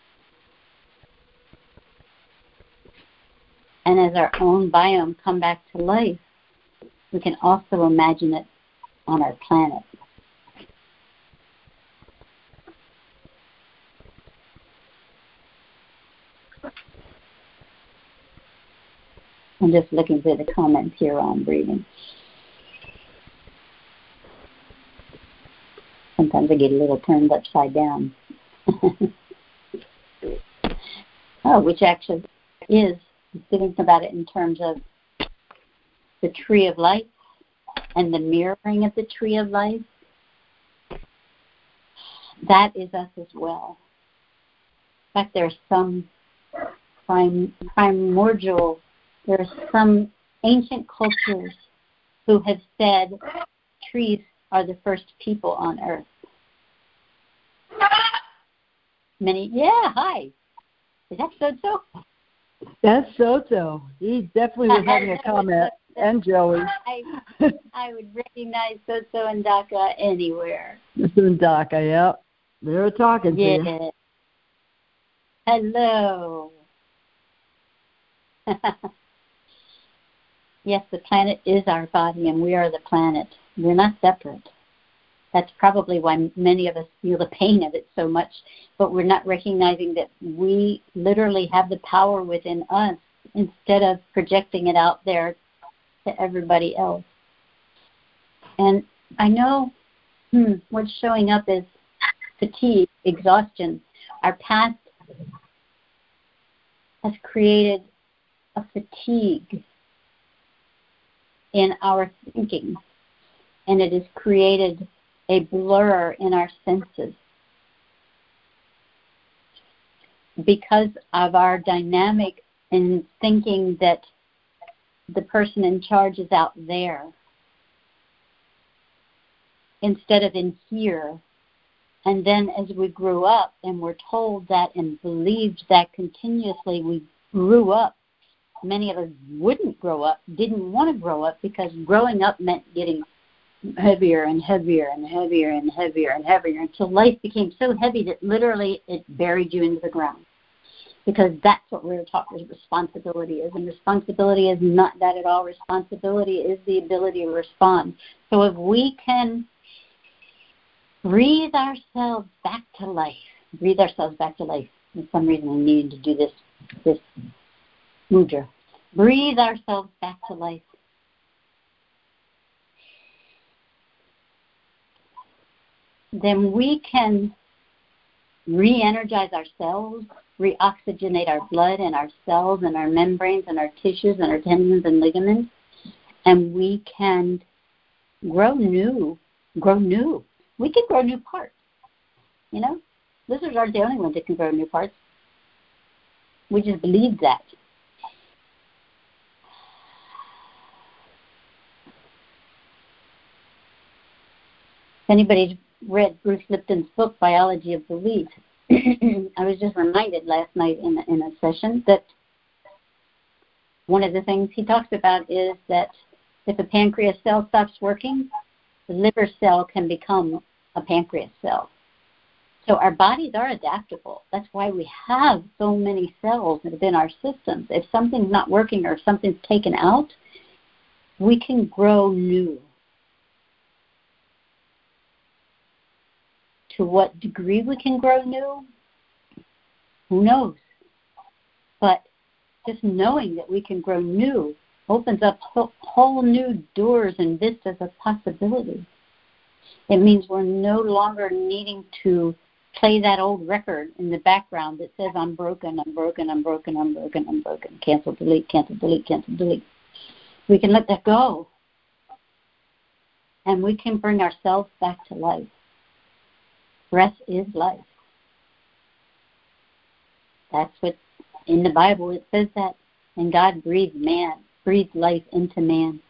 And as our own biome come back to life, we can also imagine it on our planet. I'm just looking through the comments here while I'm breathing. Sometimes I get a little turned upside down. Oh, which actually is, thinking about it in terms of the tree of life and the mirroring of the tree of life. That is us as well. In fact, there's some prim- primordial There are some ancient cultures who have said trees are the first people on earth. Many, yeah, hi. Is that so-so? That's so-so. He definitely was having a comment. And Joey. I, I would recognize so-so and Daka anywhere. So and Daka, yeah. They were talking to yeah. you. Hello. Yes, the planet is our body, and we are the planet. We're not separate. That's probably why many of us feel the pain of it so much, but we're not recognizing that we literally have the power within us instead of projecting it out there to everybody else. And I know hmm, what's showing up is fatigue, exhaustion. Our past has created a fatigue in our thinking, and it has created a blur in our senses because of our dynamic in thinking that the person in charge is out there instead of in here. And then as we grew up and were told that and believed that continuously, we grew up. Many of us wouldn't grow up, didn't want to grow up, because growing up meant getting heavier and heavier and heavier and heavier and heavier until life became so heavy that literally it buried you into the ground. Because that's what we were taught responsibility is. And responsibility is not that at all. Responsibility is the ability to respond. So if we can breathe ourselves back to life, breathe ourselves back to life. For some reason I needed to do this, this mudra. Breathe ourselves back to life. Then we can re-energize our cells, re-oxygenate our blood and our cells and our membranes and our tissues and our tendons and ligaments, and we can grow new, grow new. We can grow new parts. You know, lizards aren't the only ones that can grow new parts. We just believe that. If anybody's read Bruce Lipton's book, Biology of Belief, I was just reminded last night in a, in a session that one of the things he talks about is that if a pancreas cell stops working, the liver cell can become a pancreas cell. So our bodies are adaptable. That's why we have so many cells within our systems. If something's not working or if something's taken out, we can grow new. to what degree we can grow new, who knows? But just knowing that we can grow new opens up whole new doors and vistas of possibility. It means we're no longer needing to play that old record in the background that says, I'm broken, I'm broken, I'm broken, I'm broken, I'm broken. Cancel, delete, cancel, delete, cancel, delete. We can let that go. And we can bring ourselves back to life. Breath is life. That's what, in the Bible, it says that. And God breathed man, breathed life into man.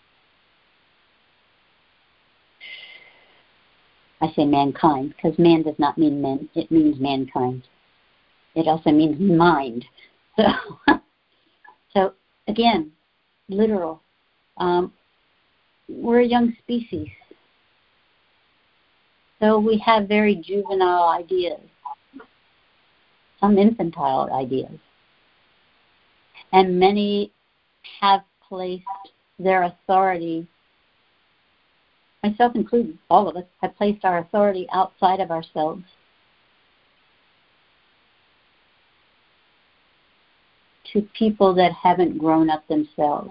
I say mankind, because man does not mean men. It means mankind. It also means mind. So, so again, literal. Um, we're a young species. So we have very juvenile ideas, some infantile ideas. And many have placed their authority, myself included, all of us, have placed our authority outside of ourselves. To people that haven't grown up themselves.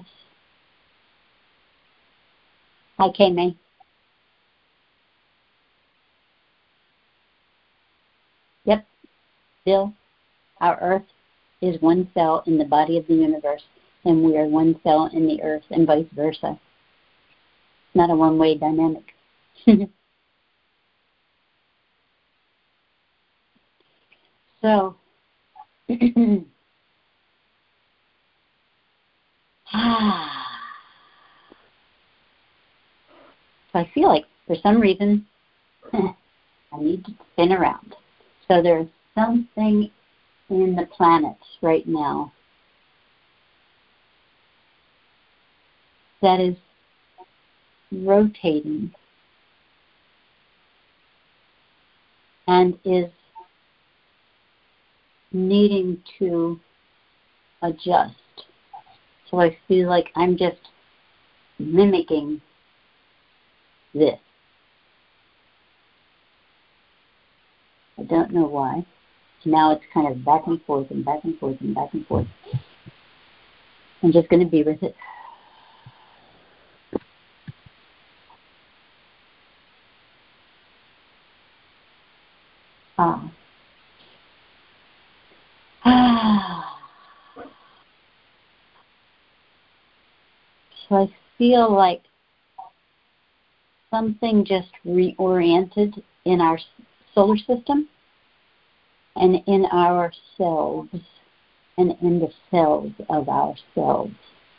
Hi, K-May. Yep, Bill, our Earth is one cell in the body of the universe, and we are one cell in the Earth, and vice versa. Not a one-way dynamic. So, ah, so I feel like for some reason I need to spin around. So there's something in the planets right now that is rotating and is needing to adjust. So I feel like I'm just mimicking this. I don't know why. Now it's kind of back and forth and back and forth and back and forth. I'm just going to be with it. Ah. Ah. So I feel like something just reoriented in our solar system and in ourselves and in the cells of ourselves.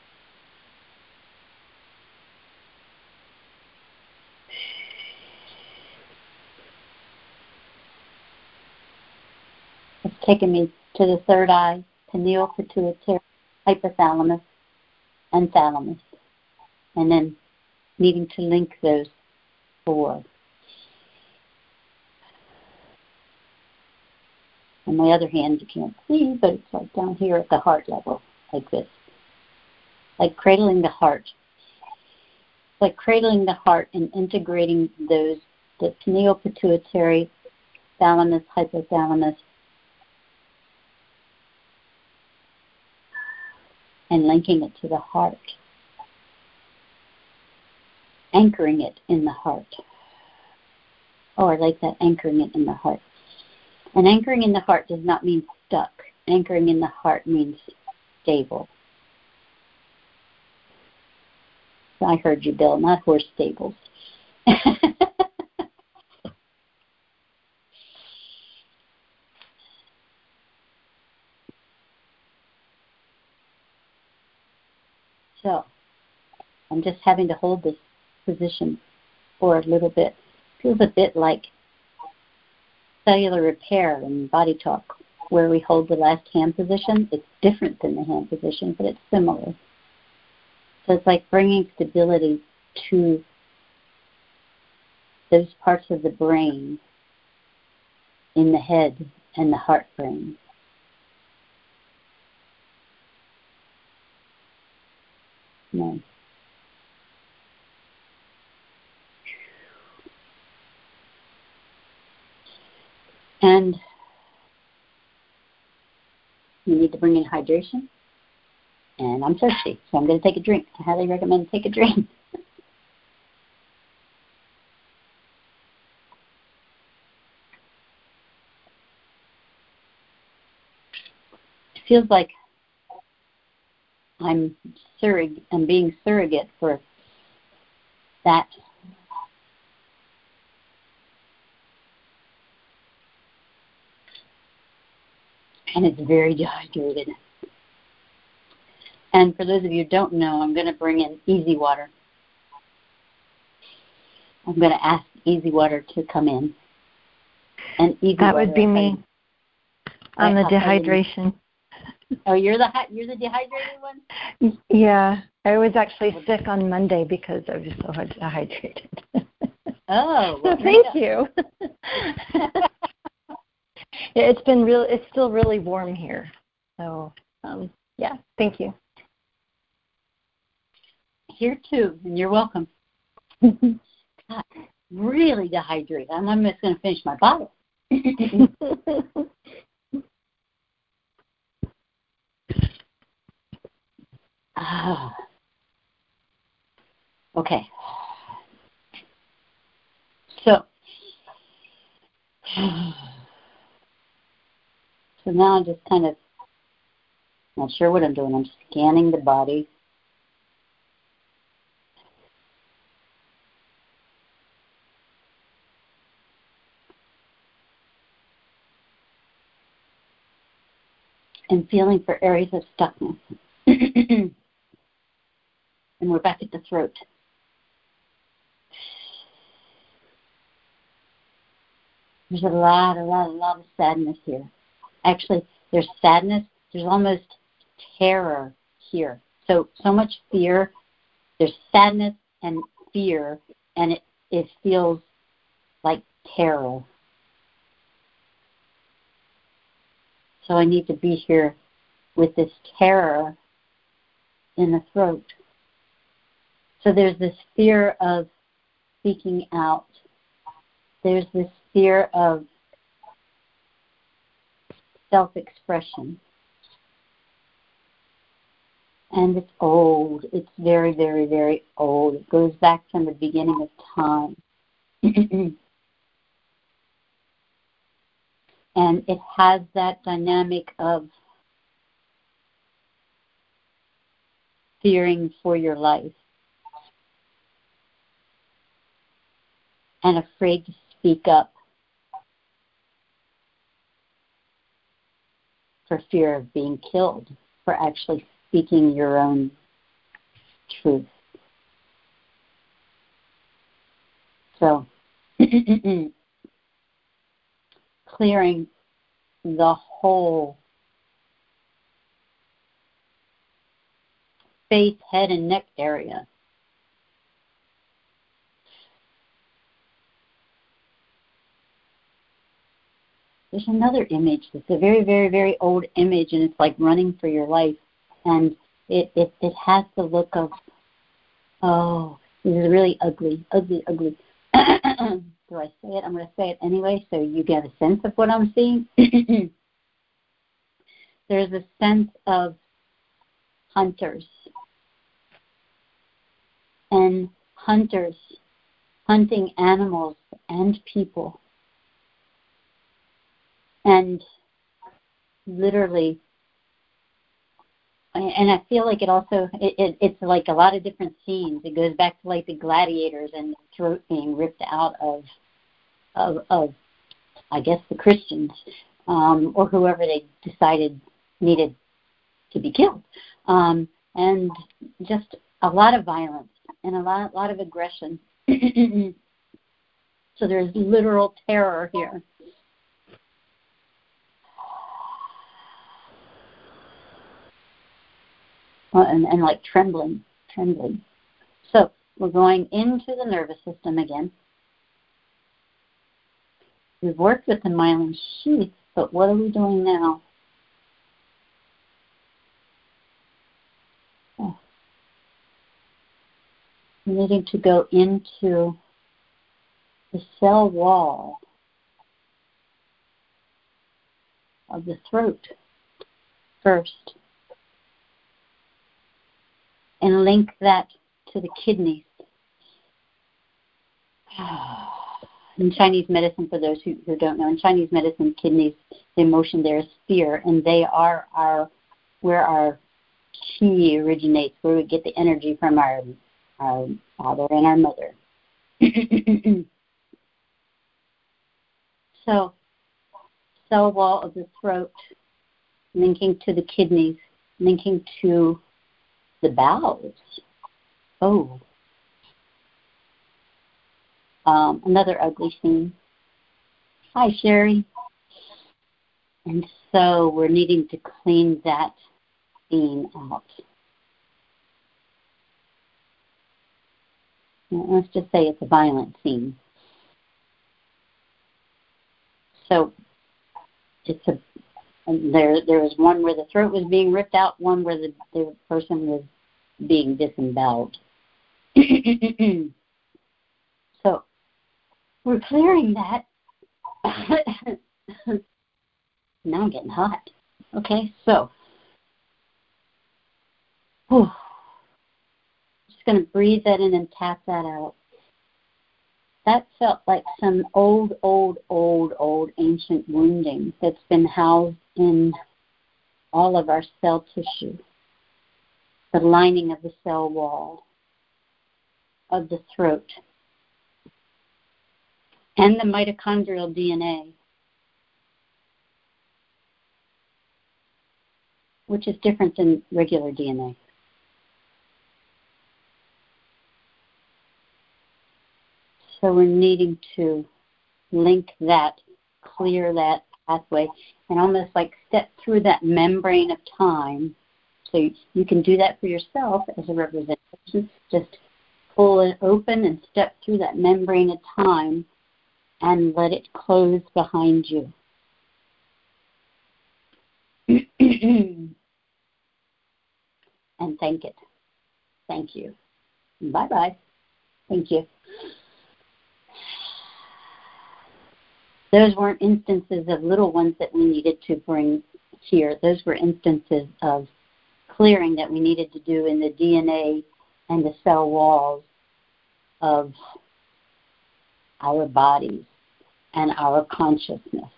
It's taken me to the third eye, pineal, pituitary, hypothalamus, and thalamus, and then needing to link those four. On my other hand, you can't see, but it's like down here at the heart level, like this. Like cradling the heart. Like cradling the heart and integrating those, the pineal, pituitary, thalamus, hypothalamus, and linking it to the heart. Anchoring it in the heart. Oh, I like that, anchoring it in the heart. And anchoring in the heart does not mean stuck. Anchoring in the heart means stable. I heard you, Bill, not horse stables. So, I'm just having to hold this position for a little bit. Feels a bit like cellular repair in Body Talk, where we hold the last hand position. It's different than the hand position, but it's similar. So it's like bringing stability to those parts of the brain in the head and the heart brain. No. And you need to bring in hydration. And I'm thirsty, so I'm going to take a drink. I highly recommend take a drink. It feels like I'm surrog- I'm being surrogate for that. And it's very dehydrated. And for those of you who don't know, I'm going to bring in Easy Water. I'm going to ask Easy Water to come in. And Easy that Water, would be me on the dehydration. Oh, you're the you're the dehydrated one? Yeah, I was actually sick on Monday because I was so dehydrated. Oh, well, so thank you. It's been real. It's still really warm here. So um, yeah, thank you. Here too, and you're welcome. God, really dehydrated. I'm almost going to finish my bottle. Ah. Okay. So, so now I'm just kind of not sure what I'm doing. I'm scanning the body. And feeling for areas of stuckness. And we're back at the throat. There's a lot, a lot, a lot of sadness here. Actually, there's sadness. There's almost terror here. So, so much fear. There's sadness and fear, and it, it feels like terror. So I need to be here with this terror in the throat. So there's this fear of speaking out. There's this fear of self-expression. And it's old. It's very, very, very old. It goes back from the beginning of time. And it has that dynamic of fearing for your life and afraid to speak up for fear of being killed, for actually speaking your own truth. So, clearing the whole face, head, and neck area. There's another image that's a very, very, very old image, and it's like running for your life. And it, it, it has the look of, oh, this is really ugly, ugly, ugly. Do I say it? I'm going to say it anyway so you get a sense of what I'm seeing. There's a sense of hunters. And hunters hunting animals and people. And literally, and I feel like it also, it, it, it's like a lot of different scenes. It goes back to like the gladiators and the throat being ripped out of, of, of I guess, the Christians, um, or whoever they decided needed to be killed. Um, and just a lot of violence and a lot, lot of aggression. So there's literal terror here. Uh, and, and like trembling, trembling. So we're going into the nervous system again. We've worked with the myelin sheath, but what are we doing now? Oh. We're needing to go into the cell wall. of the throat first and link that to the kidneys. In Chinese medicine, for those who, who don't know, in Chinese medicine, kidneys, the emotion there is fear, and they are our where our qi originates, where we get the energy from our our father and our mother. So, cell wall of the throat, linking to the kidneys, linking to the bowels. Oh. Um, another ugly scene. Hi, Sherry. And so we're needing to clean that scene out. Let's just say it's a violent scene. So it's a there. There was one where the throat was being ripped out, one where the, the person was being disemboweled. So we're clearing that. Now I'm getting hot. Okay, so whew, just going to breathe that in and tap that out. That felt like some old, old, old, old ancient wounding that's been housed in all of our cell tissue, the lining of the cell wall of the throat, and the mitochondrial D N A, which is different than regular D N A. So we're needing to link that, clear that pathway, and almost like step through that membrane of time. So you, you can do that for yourself as a representation. Just pull it open and step through that membrane of time and let it close behind you. And thank it. Thank you. Bye-bye. Thank you. Those weren't instances of little ones that we needed to bring here. Those were instances of clearing that we needed to do in the D N A and the cell walls of our bodies and our consciousness.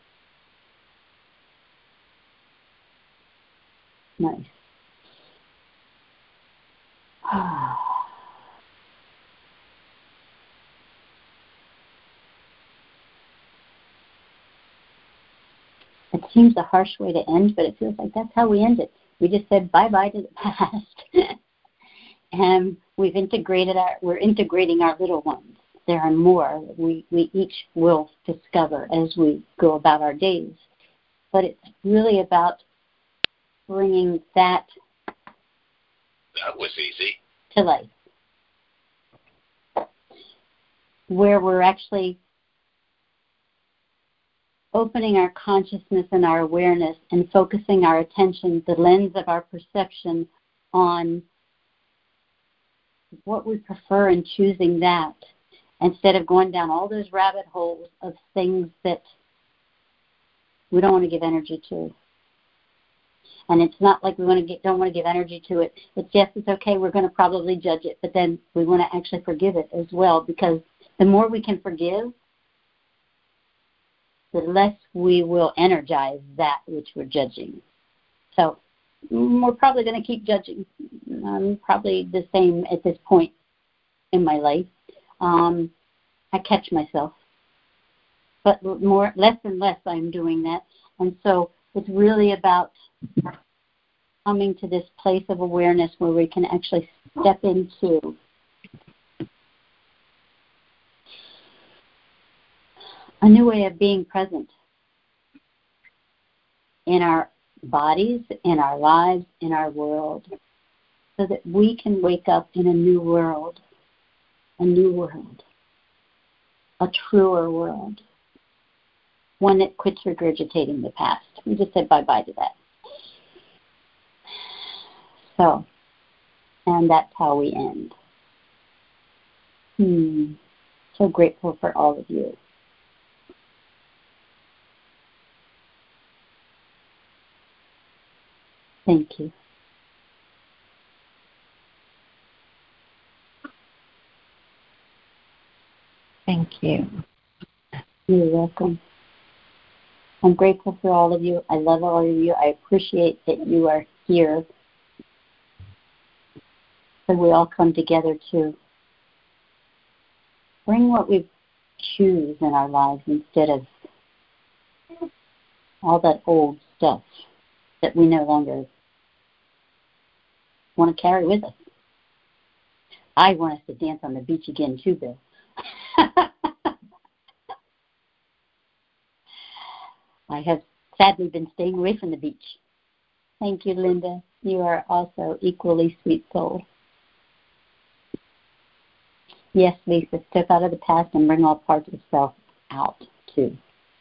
Nice. It seems a harsh way to end, but it feels like that's how we end it. We just said bye-bye to the past. And we've integrated our, we're integrating our little ones. There are more we, we each will discover as we go about our days. But it's really about bringing that, that was easy, to life. Where we're actually opening our consciousness and our awareness and focusing our attention, the lens of our perception, on what we prefer and choosing that, instead of going down all those rabbit holes of things that we don't want to give energy to. And it's not like we want to get, don't want to give energy to it. It's yes, it's okay, we're going to probably judge it, but then we want to actually forgive it as well, because the more we can forgive, the less we will energize that which we're judging. So we're probably going to keep judging. I'm probably the same at this point in my life. Um, I catch myself. But more, less and less I'm doing that. And so it's really about coming to this place of awareness where we can actually step into a new way of being present in our bodies, in our lives, in our world, so that we can wake up in a new world, a new world, a truer world, one that quits regurgitating the past. We just said bye-bye to that. So, and that's how we end. Hmm. So grateful for all of you. Thank you. Thank you. You're welcome. I'm grateful for all of you. I love all of you. I appreciate that you are here. So we all come together to bring what we choose in our lives instead of all that old stuff that we no longer want to carry with us. I want us to dance on the beach again too, Bill. I have sadly been staying away from the beach. Thank you, Linda. You are also equally sweet soul. Yes, Lisa, step out of the past and bring all parts of self out, too.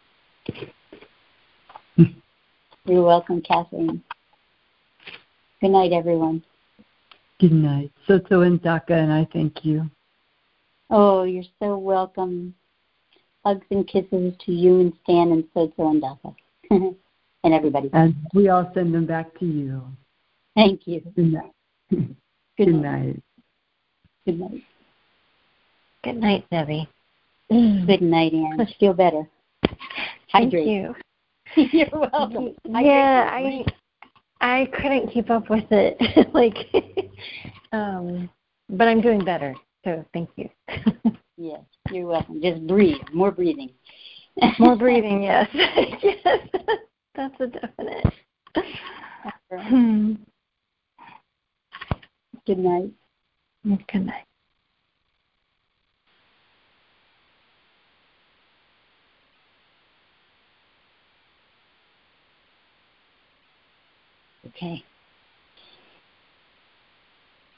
You're welcome, Kathleen. Good night, everyone. Good night. Soto and Daka, and I thank you. Oh, you're so welcome. Hugs and kisses to you and Stan and Soto and Daka. And everybody. And we all send them back to you. Thank you. Good night. Good, Good night. night. Good night. Good night, Debbie. Good night, Anne. Feel better. Thank Hydrate. you. You're welcome. Yeah, I I couldn't keep up with it. like um but I'm doing better. So thank you. Yes, you're welcome. Just breathe. More breathing. More breathing, yes. Yes. That's a definite. Hmm. Good night. Good night. Okay.